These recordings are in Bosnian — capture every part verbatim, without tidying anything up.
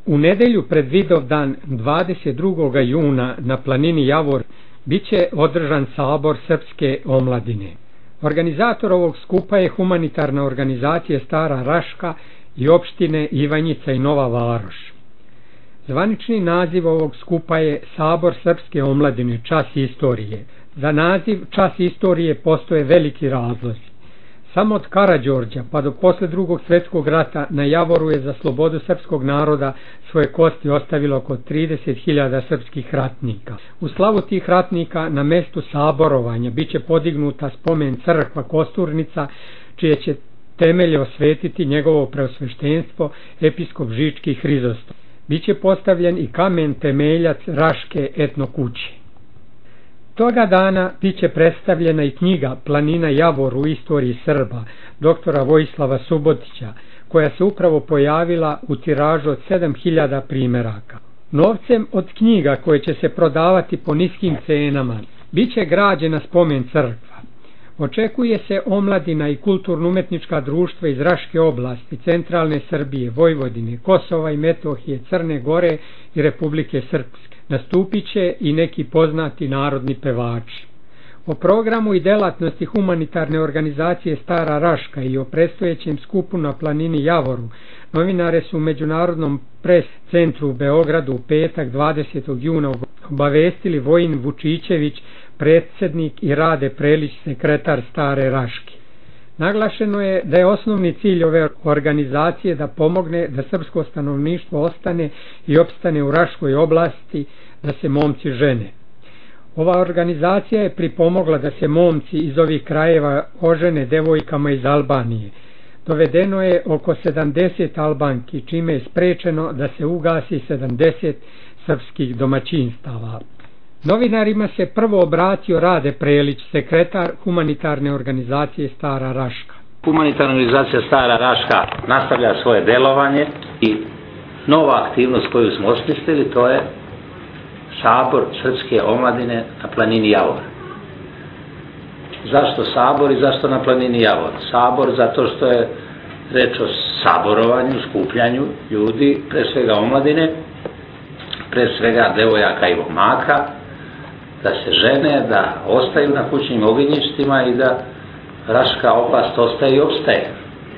U nedelju pred Vidovdan dvadeset drugog juna na planini Javor biće održan sabor Srpske omladine. Organizator ovog skupa je humanitarna organizacija Stara Raška i opštine Ivanjica i Nova Varoš. Zvanični naziv ovog skupa je Sabor Srpske omladine, čas istorije. Za naziv čas istorije postoje veliki razlozi. Samo od Karađorđa pa do posle drugog svjetskog rata na Javoru je za slobodu srpskog naroda svoje kosti ostavilo oko trideset hiljada srpskih ratnika. U slavu tih ratnika na mestu saborovanja biće podignuta spomen crkva Kosturnica, čije će temelje osvetiti njegovo preosveštenstvo episkop Žički Hrizostom. Biće postavljen i kamen temeljac Raške etno kuće. Toga dana biće predstavljena i knjiga Planina Javor u istoriji Srba doktora Vojislava Subotića, koja se upravo pojavila u tiražu od sedam hiljada primeraka. Novcem od knjiga koje će se prodavati po niskim cenama biće građena spomen crkva. Očekuje se omladina i kulturno-umetnička društva iz Raške oblasti, centralne Srbije, Vojvodine, Kosova i Metohije, Crne Gore i Republike Srpske. Nastupit će i neki poznati narodni pevači. O programu i delatnosti humanitarne organizacije Stara Raška i o predstojećem skupu na planini Javoru novinare su u Međunarodnom pres centru u Beogradu u petak dvadesetog juna obavestili Vojin Vučićević, predsjednik, i Rade Prelić, sekretar Stare Raške. Naglašeno je da je osnovni cilj ove organizacije da pomogne da srpsko stanovništvo ostane i opstane u Raškoj oblasti, da se momci žene. Ova organizacija je pripomogla da se momci iz ovih krajeva ožene devojkama iz Albanije. Dovedeno je oko sedamdeset Albanki, čime je sprečeno da se ugasi sedamdeset srpskih domaćinstava. Novinarima se prvo obratio Rade Prelić, sekretar humanitarne organizacije Stara Raška. Humanitarna organizacija Stara Raška nastavlja svoje delovanje i nova aktivnost koju smo osmislili, to je Sabor Srpske omladine na planini Javor. Zašto sabor i zašto na planini Javor? Sabor zato što je reč o saborovanju, skupljanju ljudi, pre svega omladine, pre svega devojaka i momaka, da se žene, da ostaju na kućnim ognjištima i da Raška oblast ostaje i opstaje.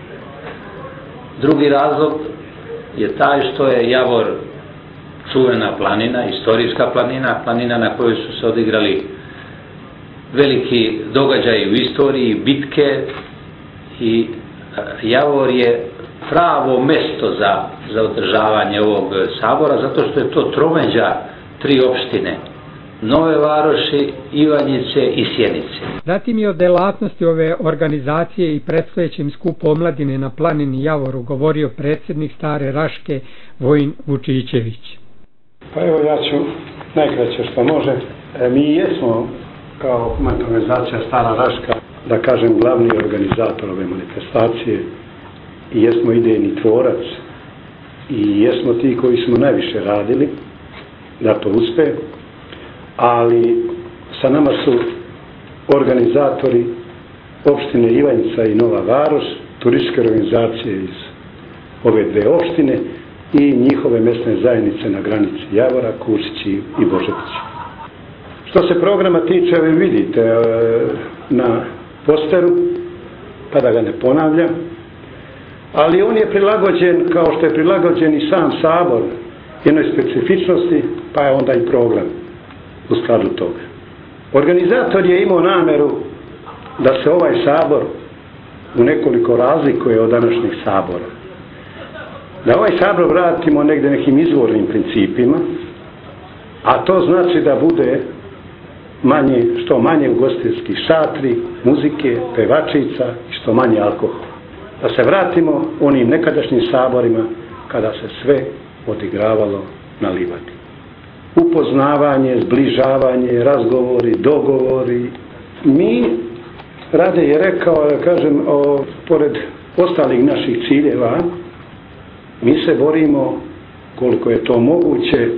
Drugi razlog je taj što je Javor čuvena planina, istorijska planina, planina na kojoj su se odigrali veliki događaji u istoriji, bitke, i Javor je pravo mesto za, za održavanje ovog sabora, zato što je to tromeđa tri opštine, Nove Varoši, Ivanjice i Sjenice. Zatim je o delatnosti ove organizacije i predstojećem skupu omladine na planini Javoru govorio predsjednik Stare Raške Vojin Vučićević. Pa evo, ja ću najkraće što može. E, mi jesmo kao humanitarna organizacija Stara Raška, da kažem, glavni organizator ove manifestacije, i jesmo idejni tvorac i jesmo ti koji smo najviše radili da to uspe, ali sa nama su organizatori opštine Ivanjica i Nova Varoš, turističke organizacije iz ove dve opštine i njihove mesne zajednice na granici Javora, Kusići i Božetići. Što se programa tiče, vi vidite na posteru, pa da ga ne ponavljam, ali on je prilagođen, kao što je prilagođen i sam sabor, jednoj specifičnosti, pa je onda i program u skladu toga. Organizator je imao nameru da se ovaj sabor u nekoliko razlikuje od današnjih sabora. Da ovaj sabor vratimo negde nekim izvornim principima, a to znači da bude manje, što manje ugostiteljskih šatri, muzike, pevačica i što manje alkohola. Da se vratimo onim nekadašnjim saborima kada se sve odigravalo na livadi. Upoznavanje, zbližavanje, razgovori, dogovori. Mi, Rade je rekao, da kažem, o, pored ostalih naših ciljeva, mi se borimo, koliko je to moguće,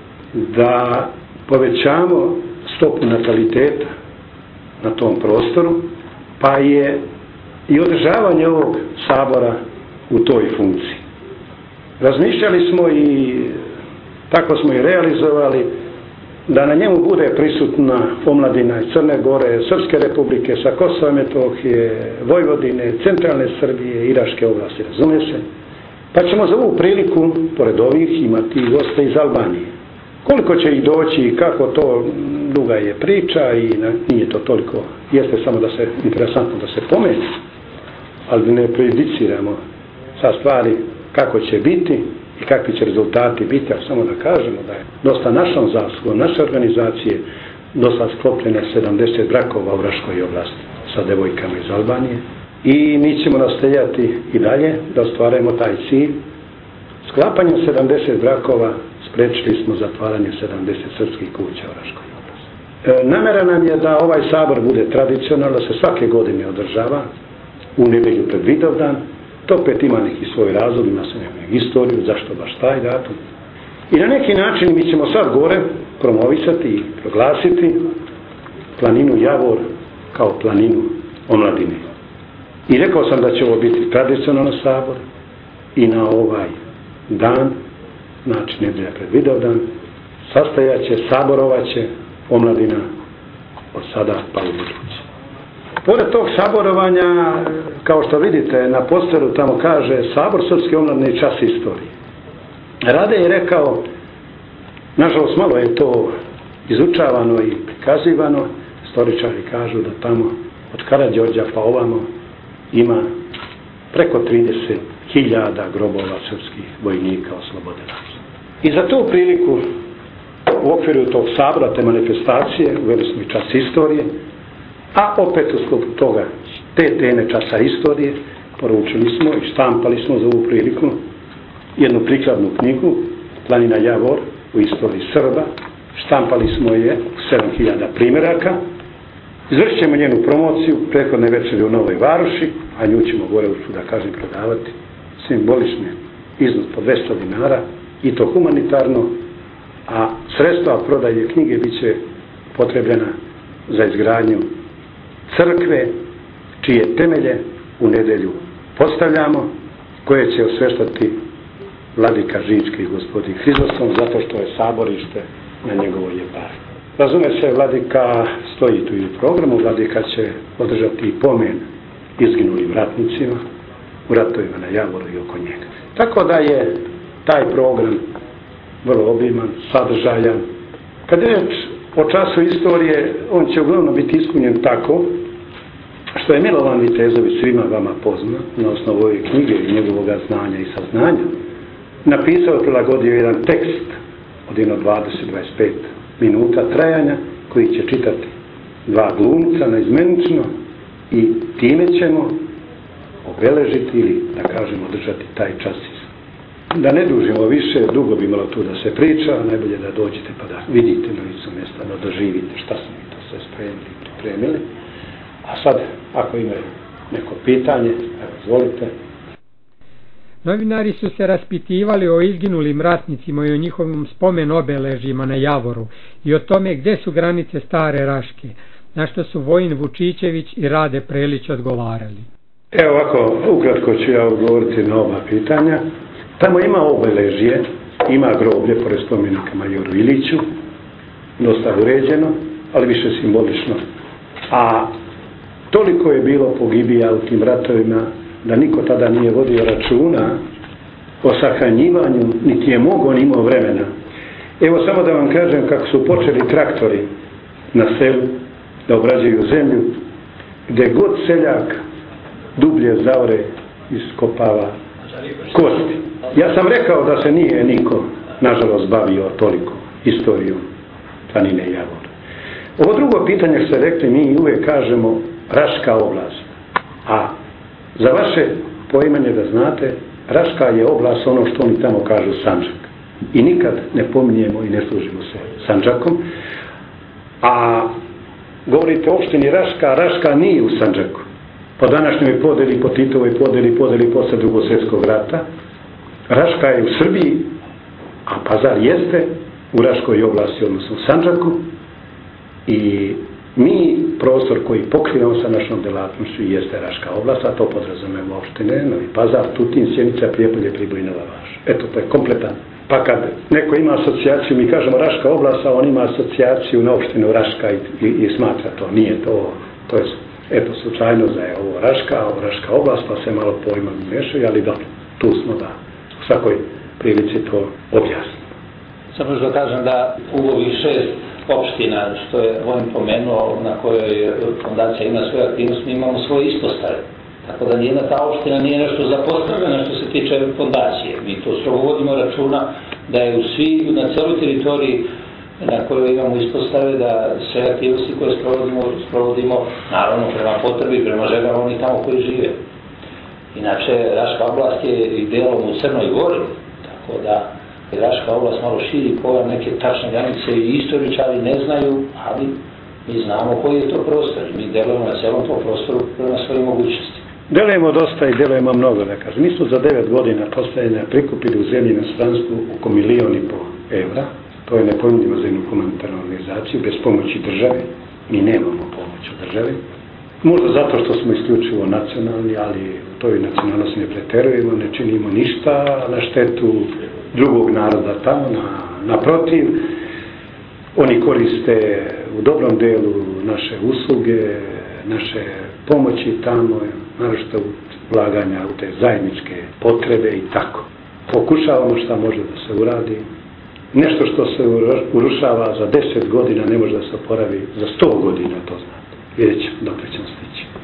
da povećamo stopu nataliteta na tom prostoru, pa je i održavanje ovog sabora u toj funkciji. razmišljali smo i tako smo i realizovali da na njemu bude prisutna omladina iz Crne Gore, Srpske republike, sa Kosova i Metohije, Vojvodine, centralne Srbije i Raške oblasti, razumije se. Pa ćemo za ovu priliku, pored ovih, imati i goste iz Albanije. Koliko će ih doći i kako, to duga je priča i nije to toliko, jeste samo da se, interesantno da se pomeni, ali ne prejudiciramo sa stvari kako će biti i kakvi će rezultati biti, ali samo da kažemo da je dosta našom zaslugom, naše organizacije, dosta sklopljeno sedamdeset brakova u Raškoj oblasti sa devojkama iz Albanije i mi ćemo nastojati i dalje da ostvarujemo taj cilj. Sklapanjem sedamdeset brakova sprečili smo zatvaranje sedamdeset srpskih kuća u Raškoj oblasti. E, namera nam je da ovaj sabor bude tradicionalno, da se svake godine održava u nedjelju pred Vidovdan. To opet ima neki svoj razlog, ima se neku istoriju, zašto baš taj datum. I na neki način mi ćemo sad gore promovisati i proglasiti planinu Javor kao planinu omladine. I rekao sam da će ovo biti tradicionalno sabor i na ovaj dan, znači nedjelja pred Vidovdan, sastajaće, saborovaće omladina od sada pa u budući. Pored tog saborovanja, kao što vidite na posteru tamo kaže Sabor Srpske omladine i čas istorije. Rade je rekao, nažalost malo je to izučavano i prikazivano, istoričari kažu da tamo od Karađorđa pa ovamo ima preko trideset hiljada grobova srpskih vojnika oslobodenaca. I za tu priliku u okviru tog sabora, te manifestacije, uveli smo i čas istorije, a opet u sklopu toga te teme časa istorije poručili smo i štampali smo za ovu priliku jednu prikladnu knjigu Planina Javor u istoriji Srba. Štampali smo je u sedam hiljada primjeraka. Izvršit ćemo njenu promociju prethodne večeri u Novoj Varoši, a nju ćemo gore u da kažem prodavati simbolične iznos po dvesta dinara i to humanitarno, a sredstva prodaje knjige bit će potrebljena za izgradnju crkve čije temelje u nedjelju postavljamo, koje će osveštati vladika Žički i gospodin Hrizosom, zato što je saborište na njegovoj jebari. Razume se, vladika stoji tu i u programu, vladika će održati pomen izginulim ratnicima u ratovima na Javoru i oko njega. Tako da je taj program vrlo obiman, sadržajan. Kad je reč o času istorije, on će uglavnom biti ispunjen tako što je Milovan Vitezović, svima vama pozna, na osnovu ove knjige i njegovog znanja i saznanja, napisao, prilagodio jedan tekst od jedno dvadeset do dvadeset pet minuta trajanja, koji će čitati dva glumca naizmenično i time ćemo obeležiti ili, da kažemo, održati taj čas. Da ne dužimo više, dugo bi malo tu da se priča, najbolje da dođete pa da vidite na licu mjesta, da doživite šta smo mi to sve spremili i pripremili. A sad, ako ima neko pitanje, evo, izvolite. Novinari su se raspitivali o izginulim ratnicima i o njihovim spomen obeležjima na Javoru i o tome gdje su granice stare Raške, na što su Vojin Vučićević i Rade Prelić odgovarali. Evo ovako, ukratko ću ja odgovoriti na ova pitanja. Tamo ima obeležje, ima groblje pored spomenika majoru Iliću, dosta uređeno, ali više simbolično. A toliko je bilo pogibija u tim ratovima da niko tada nije vodio računa o sahranjivanju, niti je mogo, ni imao vremena. Evo samo da vam kažem kako su počeli traktori na selu da obrađuju zemlju, gdje god seljak dublje zaore iskopava kosti. Ja sam rekao da se nije niko, nažalost, bavio toliko istorijom planine Javor. Ovo drugo pitanje što ste rekli, mi uvijek kažemo Raška oblast. A za vaše poimanje da znate, Raška je oblast ono što oni tamo kažu Sandžak. I nikad ne pominjemo i ne služimo se Sandžakom. A govorite o opštini Raška, Raška nije u Sandžaku. Po današnjoj podeli, po Titovoj podeli, podeli posle Drugog svjetskog rata. Raška je u Srbiji, a Pazar jeste u Raškoj oblasti, odnosno u Sandžaku. I Mi, prostor koji pokrivamo sa našom delatnošću jeste Raška oblast, a to podrazumemo opštine, Novi Pazar, Tutin, Sjenica, Prijepolje, Priboj i Nova Varoš. Eto, to je kompletan. Pa kad neko ima asocijaciju, mi kažemo Raška oblast, a on ima asocijaciju na opštinu Raška i, i, i smatra to. Nije to, to je, eto, slučajno da je ovo Raška, ovo Raška oblast, pa se malo pojma mešaju, ali dobro, tu smo da u svakoj prilici to objasnimo. Samo što kažem da u ovih šest opština, što je Vojin pomenuo, na kojoj fondacija ima svoje aktivnosti, mi imamo svoje ispostave. Tako da nijedna ta opština nije nešto zapostavljena što se tiče fondacije. Mi to strogo vodimo računa da je u svi, na celoj teritoriji na kojoj imamo ispostave, da sve aktivnosti koje sprovodimo, sprovodimo naravno prema potrebi, prema željama oni tamo koji žive. Inače, Raška oblast je i delom u Crnoj Gori, tako da je Raška oblast malo širi pojam, neke tačne granice i istoričari ne znaju, ali mi znamo koji je to prostor i mi delujemo na celom tom prostoru prema svojim mogućnosti. Delujemo dosta i delujemo mnogo, da kažem. Mi smo za devet godina postajanja prikupili u zemlji na stranstvu oko milijon i po evra. To je nepojmljivo za jednu humanitarnu organizaciju, bez pomoći države. Mi nemamo pomoć od države. Možda zato što smo isključivo nacionalni, ali u toj nacionalnosti ne preterujemo, ne činimo ništa na štetu drugog naroda tamo, na, naprotiv. Oni koriste u dobrom delu naše usluge, naše pomoći tamo, naročito ulaganja u te zajedničke potrebe i tako. Pokušavamo šta može da se uradi. Nešto što se urušava za deset godina ne može da se oporavi za sto godina, to znate. Vidjet ćemo dok ćemo stići.